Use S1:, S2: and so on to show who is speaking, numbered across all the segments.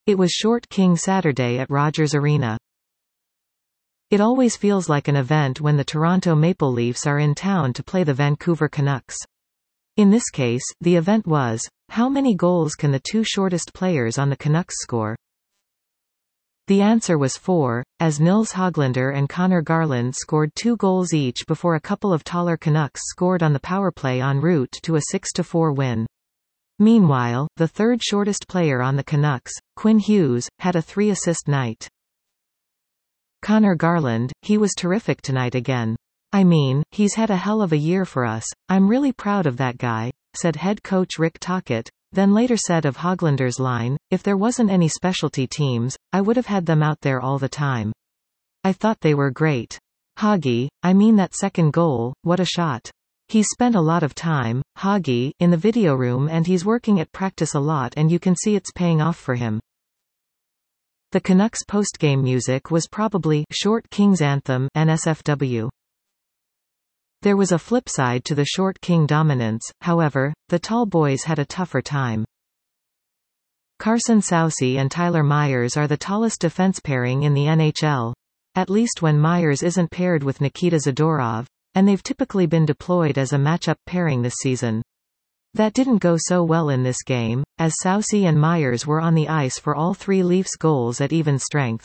S1: It was Short King Saturday at Rogers Arena. It always feels like an event when the Toronto Maple Leafs are in town to play the Vancouver Canucks. In this case, the event was, how many goals can the two shortest players on the Canucks score? The answer was 4, as Nils Hoglander and Connor Garland scored 2 goals each before a couple of taller Canucks scored on the powerplay en route to a 6-4 win. Meanwhile, the third shortest player on the Canucks, Quinn Hughes, had a 3-assist night. Connor Garland, he was terrific tonight again. I mean, he's had a hell of a year for us. I'm really proud of that guy, said head coach Rick Tocchet, then later said of Hoglander's line, if there wasn't any specialty teams, I would have had them out there all the time. I thought they were great. Hoggy, I mean that second goal, what a shot. He's spent a lot of time, Hoggy, in the video room and he's working at practice a lot and you can see it's paying off for him. The Canucks postgame music was probably Short King's Anthem, NSFW. There was a flip side to the Short King dominance, however, the tall boys had a tougher time. Carson Soucy and Tyler Myers are the tallest defense pairing in the NHL. At least when Myers isn't paired with Nikita Zadorov, and they've typically been deployed as a matchup pairing this season. That didn't go so well in this game, as Soucy and Myers were on the ice for all 3 Leafs goals at even strength.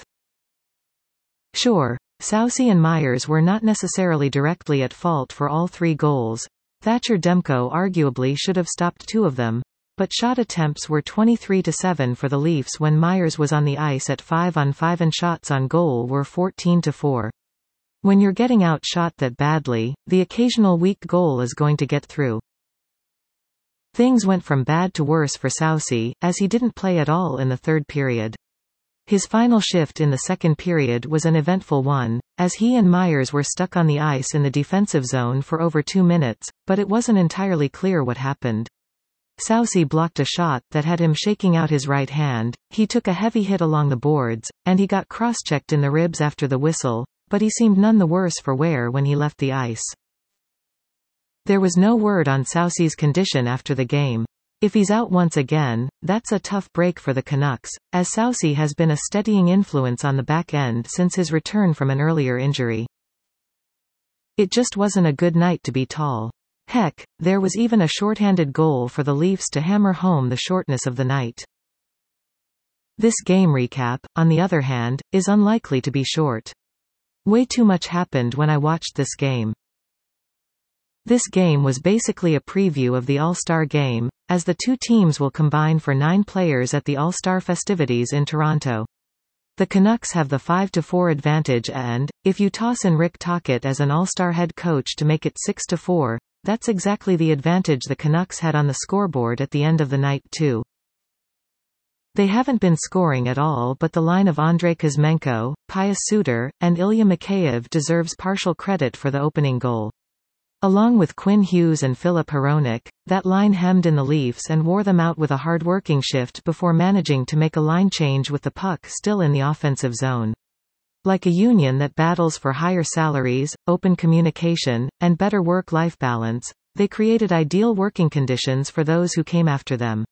S1: Sure, Soucy and Myers were not necessarily directly at fault for all 3 goals. Thatcher Demko arguably should have stopped 2 of them, but shot attempts were 23-7 for the Leafs when Myers was on the ice at 5-on-5 and shots on goal were 14-4. When you're getting outshot that badly, the occasional weak goal is going to get through. Things went from bad to worse for Soucy, as he didn't play at all in the third period. His final shift in the second period was an eventful one, as he and Myers were stuck on the ice in the defensive zone for over 2 minutes, but it wasn't entirely clear what happened. Soucy blocked a shot that had him shaking out his right hand, he took a heavy hit along the boards, and he got cross-checked in the ribs after the whistle, but he seemed none the worse for wear when he left the ice. There was no word on Soucy's condition after the game. If he's out once again, that's a tough break for the Canucks, as Soucy has been a steadying influence on the back end since his return from an earlier injury. It just wasn't a good night to be tall. Heck, there was even a shorthanded goal for the Leafs to hammer home the shortness of the night. This game recap, on the other hand, is unlikely to be short. Way too much happened when I watched this game. This game was basically a preview of the All-Star Game, as the 2 teams will combine for 9 players at the All-Star festivities in Toronto. The Canucks have the 5-4 advantage and, if you toss in Rick Tocchet as an All-Star head coach to make it 6-4, that's exactly the advantage the Canucks had on the scoreboard at the end of the night too. They haven't been scoring at all, but the line of Andrei Kuzmenko, Pius Suter, and Ilya Mikheyev deserves partial credit for the opening goal. Along with Quinn Hughes and Filip Hronek, that line hemmed in the Leafs and wore them out with a hard-working shift before managing to make a line change with the puck still in the offensive zone. Like a union that battles for higher salaries, open communication, and better work-life balance, they created ideal working conditions for those who came after them.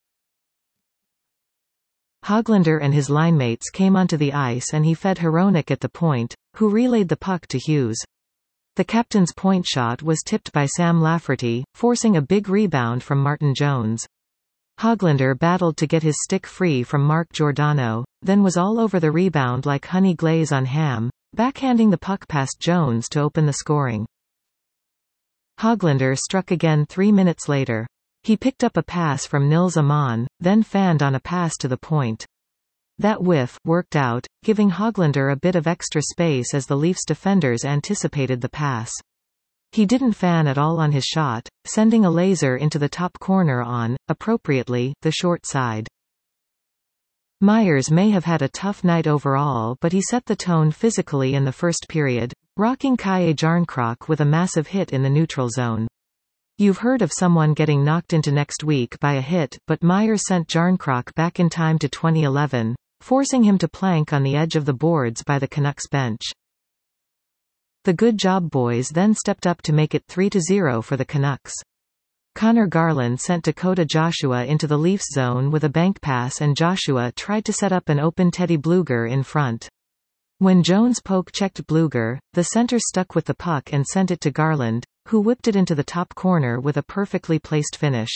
S1: Hoglander and his linemates came onto the ice and he fed Hronek at the point, who relayed the puck to Hughes. The captain's point shot was tipped by Sam Lafferty, forcing a big rebound from Martin Jones. Hoglander battled to get his stick free from Mark Giordano, then was all over the rebound like honey glaze on ham, backhanding the puck past Jones to open the scoring. Hoglander struck again 3 minutes later. He picked up a pass from Nils Aman, then fanned on a pass to the point. That whiff worked out, giving Hoglander a bit of extra space as the Leafs defenders anticipated the pass. He didn't fan at all on his shot, sending a laser into the top corner on, appropriately, the short side. Myers may have had a tough night overall, but he set the tone physically in the first period, rocking Kalle Jarnkrok with a massive hit in the neutral zone. You've heard of someone getting knocked into next week by a hit, but Myers sent Jarnkrok back in time to 2011. Forcing him to plank on the edge of the boards by the Canucks bench. The good job boys then stepped up to make it 3-0 for the Canucks. Connor Garland sent Dakota Joshua into the Leafs zone with a bank pass and Joshua tried to set up an open Teddy Blueger in front. When Jones poke-checked Blueger, the center stuck with the puck and sent it to Garland, who whipped it into the top corner with a perfectly placed finish.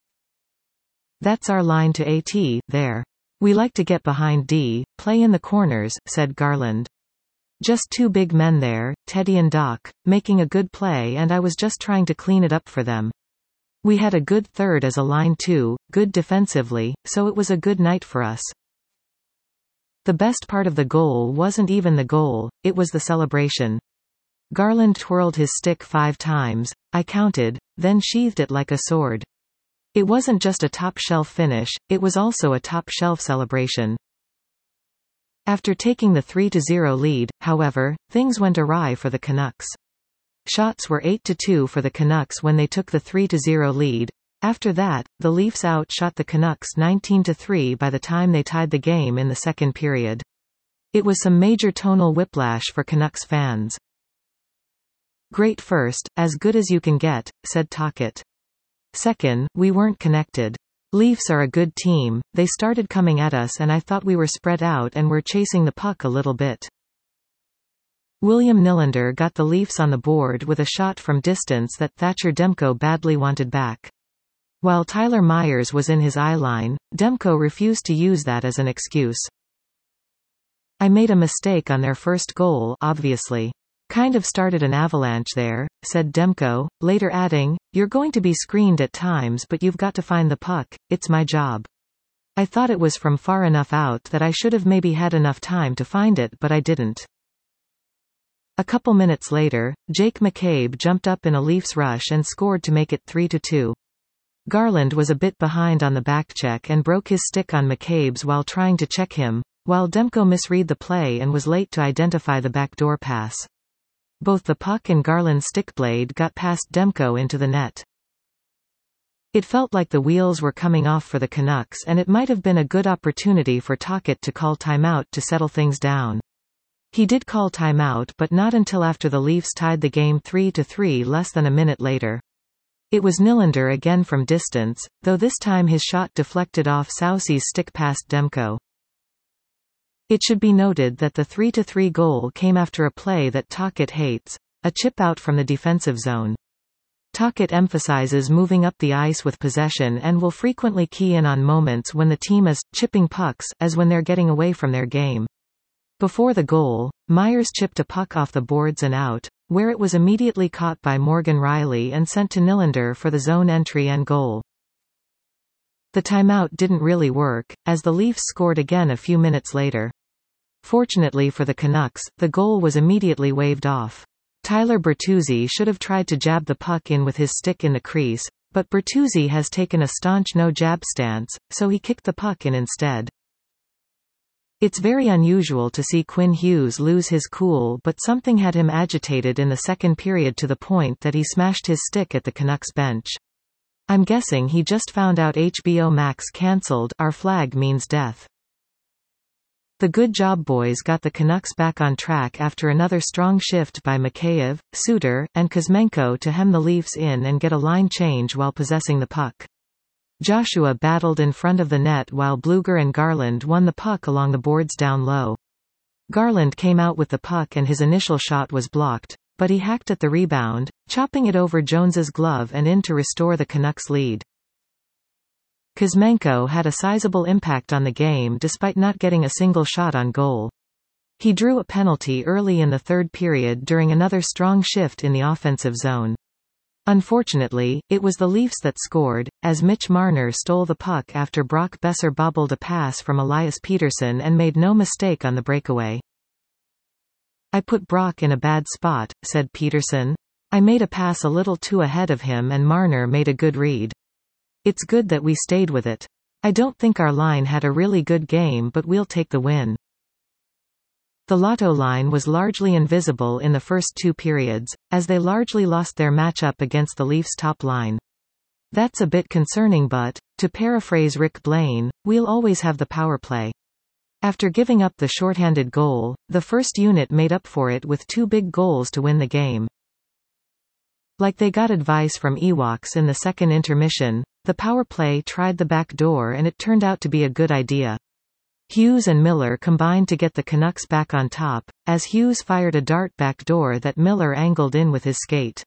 S1: "That's our line to AT, there. We like to get behind D, play in the corners," said Garland. "Just two big men there, Teddy and Doc, making a good play and I was just trying to clean it up for them. We had a good third as a line too, good defensively, so it was a good night for us." The best part of the goal wasn't even the goal, it was the celebration. Garland twirled his stick 5 times, I counted, then sheathed it like a sword. It wasn't just a top-shelf finish, it was also a top-shelf celebration. After taking the 3-0 lead, however, things went awry for the Canucks. Shots were 8-2 for the Canucks when they took the 3-0 lead. After that, the Leafs outshot the Canucks 19-3 by the time they tied the game in the second period. It was some major tonal whiplash for Canucks fans. "Great first, as good as you can get," said Tocchet. "Second, we weren't connected. Leafs are a good team, they started coming at us and I thought we were spread out and were chasing the puck a little bit." William Nylander got the Leafs on the board with a shot from distance that Thatcher Demko badly wanted back. While Tyler Myers was in his eye line, Demko refused to use that as an excuse. "I made a mistake on their first goal, obviously. Kind of started an avalanche there," said Demko, later adding, "You're going to be screened at times but you've got to find the puck, it's my job. I thought it was from far enough out that I should have maybe had enough time to find it but I didn't." A couple minutes later, Jake McCabe jumped up in a Leafs rush and scored to make it 3-2. Garland was a bit behind on the backcheck and broke his stick on McCabe's while trying to check him, while Demko misread the play and was late to identify the backdoor pass. Both the puck and Garland's stickblade got past Demko into the net. It felt like the wheels were coming off for the Canucks and it might have been a good opportunity for Tocchet to call timeout to settle things down. He did call timeout but not until after the Leafs tied the game 3-3 less than a minute later. It was Nylander again from distance, though this time his shot deflected off Soucy's stick past Demko. It should be noted that the 3-3 goal came after a play that Tocchet hates, a chip out from the defensive zone. Tocchet emphasizes moving up the ice with possession and will frequently key in on moments when the team is chipping pucks, as when they're getting away from their game. Before the goal, Myers chipped a puck off the boards and out, where it was immediately caught by Morgan Rielly and sent to Nylander for the zone entry and goal. The timeout didn't really work, as the Leafs scored again a few minutes later. Fortunately for the Canucks, the goal was immediately waved off. Tyler Bertuzzi should have tried to jab the puck in with his stick in the crease, but Bertuzzi has taken a staunch no-jab stance, so he kicked the puck in instead. It's very unusual to see Quinn Hughes lose his cool, but something had him agitated in the second period to the point that he smashed his stick at the Canucks bench. I'm guessing he just found out HBO Max cancelled Our Flag Means Death. The good job boys got the Canucks back on track after another strong shift by Mikheyev, Suter, and Kuzmenko to hem the Leafs in and get a line change while possessing the puck. Joshua battled in front of the net while Blueger and Garland won the puck along the boards down low. Garland came out with the puck and his initial shot was blocked, but he hacked at the rebound, chopping it over Jones's glove and in to restore the Canucks' lead. Kuzmenko had a sizable impact on the game despite not getting a single shot on goal. He drew a penalty early in the third period during another strong shift in the offensive zone. Unfortunately, it was the Leafs that scored, as Mitch Marner stole the puck after Brock Besser bobbled a pass from Elias Pettersson and made no mistake on the breakaway. "I put Brock in a bad spot," said Pettersson. "I made a pass a little too ahead of him and Marner made a good read. It's good that we stayed with it. I don't think our line had a really good game but we'll take the win." The Lotto line was largely invisible in the first two periods, as they largely lost their matchup against the Leafs' top line. "That's a bit concerning but, to paraphrase Rick Blaine, we'll always have the power play." After giving up the shorthanded goal, the first unit made up for it with two big goals to win the game. Like they got advice from Ewoks in the second intermission, the power play tried the back door and it turned out to be a good idea. Hughes and Miller combined to get the Canucks back on top, as Hughes fired a dart back door that Miller angled in with his skate.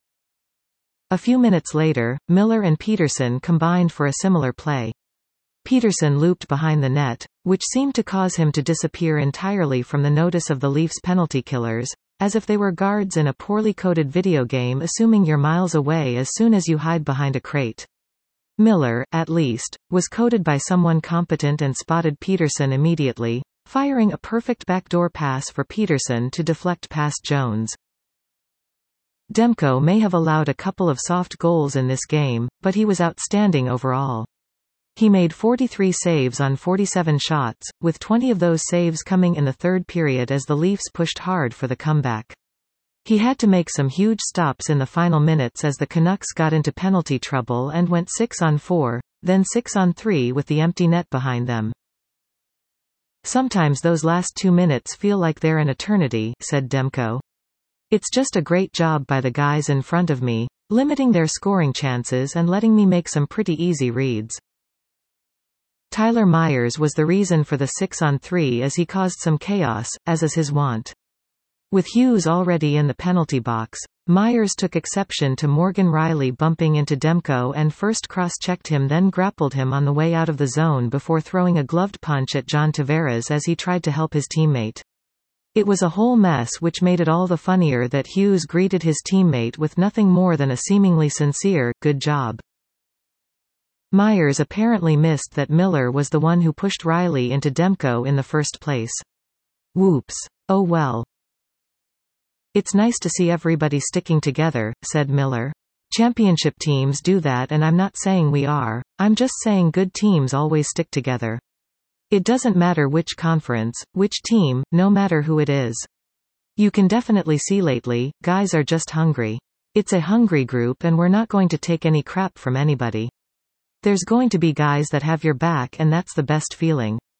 S1: A few minutes later, Miller and Peterson combined for a similar play. Peterson looped behind the net, which seemed to cause him to disappear entirely from the notice of the Leafs penalty killers, as if they were guards in a poorly coded video game assuming you're miles away as soon as you hide behind a crate. Miller, at least, was coded by someone competent and spotted Peterson immediately, firing a perfect backdoor pass for Peterson to deflect past Jones. Demko may have allowed a couple of soft goals in this game, but he was outstanding overall. He made 43 saves on 47 shots, with 20 of those saves coming in the third period as the Leafs pushed hard for the comeback. He had to make some huge stops in the final minutes as the Canucks got into penalty trouble and went 6-on-4, then 6-on-3 with the empty net behind them. "Sometimes those last 2 minutes feel like they're an eternity," said Demko. "It's just a great job by the guys in front of me, limiting their scoring chances and letting me make some pretty easy reads." Tyler Myers was the reason for the 6-on-3 as he caused some chaos, as is his wont. With Hughes already in the penalty box, Myers took exception to Morgan Rielly bumping into Demko and first cross-checked him, then grappled him on the way out of the zone before throwing a gloved punch at John Tavares as he tried to help his teammate. It was a whole mess, which made it all the funnier that Hughes greeted his teammate with nothing more than a seemingly sincere, "Good job." Myers apparently missed that Miller was the one who pushed Rielly into Demko in the first place. "Whoops. Oh well. It's nice to see everybody sticking together," said Miller. "Championship teams do that, and I'm not saying we are, I'm just saying good teams always stick together. It doesn't matter which conference, which team, no matter who it is. You can definitely see lately, guys are just hungry. It's a hungry group and we're not going to take any crap from anybody. There's going to be guys that have your back and that's the best feeling."